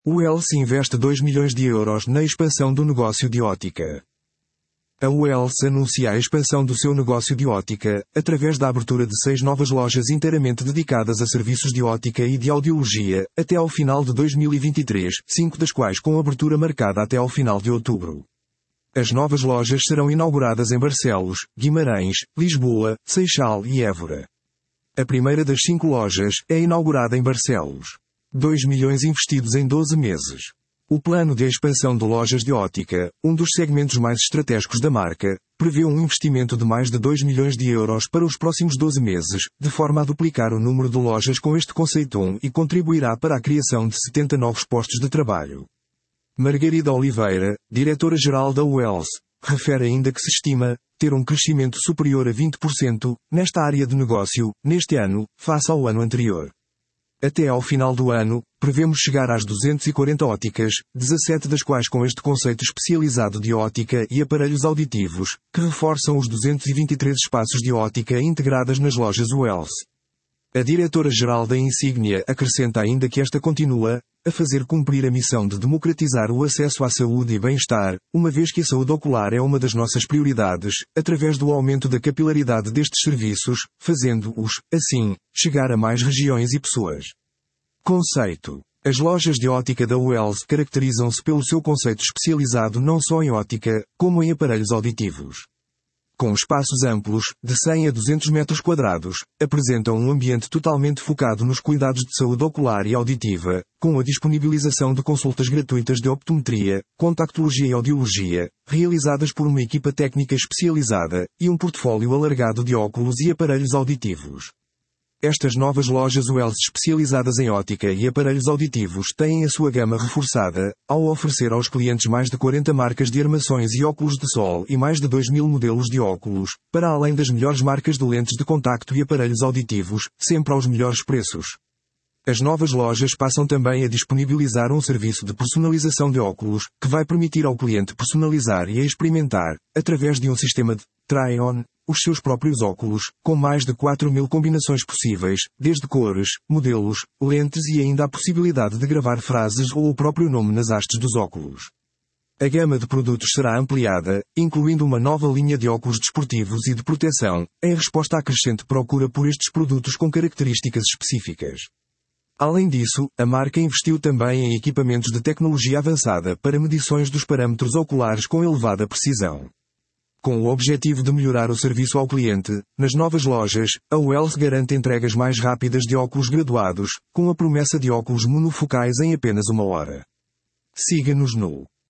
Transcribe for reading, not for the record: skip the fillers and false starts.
O Wells investe 2 milhões de euros na expansão do negócio de ótica. A Wells anuncia a expansão do seu negócio de ótica, através da abertura de 6 novas lojas inteiramente dedicadas a serviços de ótica e de audiologia, até ao final de 2023, 5 das quais com abertura marcada até ao final de outubro. As novas lojas serão inauguradas em Barcelos, Guimarães, Lisboa, Seixal e Évora. A primeira das 5 lojas é inaugurada em Barcelos. 2 milhões investidos em 12 meses. O plano de expansão de lojas de ótica, um dos segmentos mais estratégicos da marca, prevê um investimento de mais de 2 milhões de euros para os próximos 12 meses, de forma a duplicar o número de lojas com este conceito e contribuirá para a criação de 70 novos postos de trabalho. Margarida Oliveira, diretora-geral da Wells, refere ainda que se estima ter um crescimento superior a 20% nesta área de negócio, neste ano, face ao ano anterior. Até ao final do ano, prevemos chegar às 240 óticas, 17 das quais com este conceito especializado de ótica e aparelhos auditivos, que reforçam os 223 espaços de ótica integradas nas lojas Wells. A diretora-geral da Insignia acrescenta ainda que esta continua a fazer cumprir a missão de democratizar o acesso à saúde e bem-estar, uma vez que a saúde ocular é uma das nossas prioridades, através do aumento da capilaridade destes serviços, fazendo-os, assim, chegar a mais regiões e pessoas. Conceito. As lojas de ótica da Wells caracterizam-se pelo seu conceito especializado não só em ótica, como em aparelhos auditivos. Com espaços amplos, de 100 a 200 metros quadrados, apresentam um ambiente totalmente focado nos cuidados de saúde ocular e auditiva, com a disponibilização de consultas gratuitas de optometria, contactologia e audiologia, realizadas por uma equipa técnica especializada, e um portfólio alargado de óculos e aparelhos auditivos. Estas novas lojas Wells especializadas em ótica e aparelhos auditivos têm a sua gama reforçada, ao oferecer aos clientes mais de 40 marcas de armações e óculos de sol e mais de 2.000 modelos de óculos, para além das melhores marcas de lentes de contacto e aparelhos auditivos, sempre aos melhores preços. As novas lojas passam também a disponibilizar um serviço de personalização de óculos, que vai permitir ao cliente personalizar e experimentar, através de um sistema de try-on, os seus próprios óculos, com mais de 4.000 combinações possíveis, desde cores, modelos, lentes e ainda a possibilidade de gravar frases ou o próprio nome nas hastes dos óculos. A gama de produtos será ampliada, incluindo uma nova linha de óculos desportivos e de proteção, em resposta à crescente procura por estes produtos com características específicas. Além disso, a marca investiu também em equipamentos de tecnologia avançada para medições dos parâmetros oculares com elevada precisão. Com o objetivo de melhorar o serviço ao cliente, nas novas lojas, a Wells garante entregas mais rápidas de óculos graduados, com a promessa de óculos monofocais em apenas 1 hora. Siga-nos no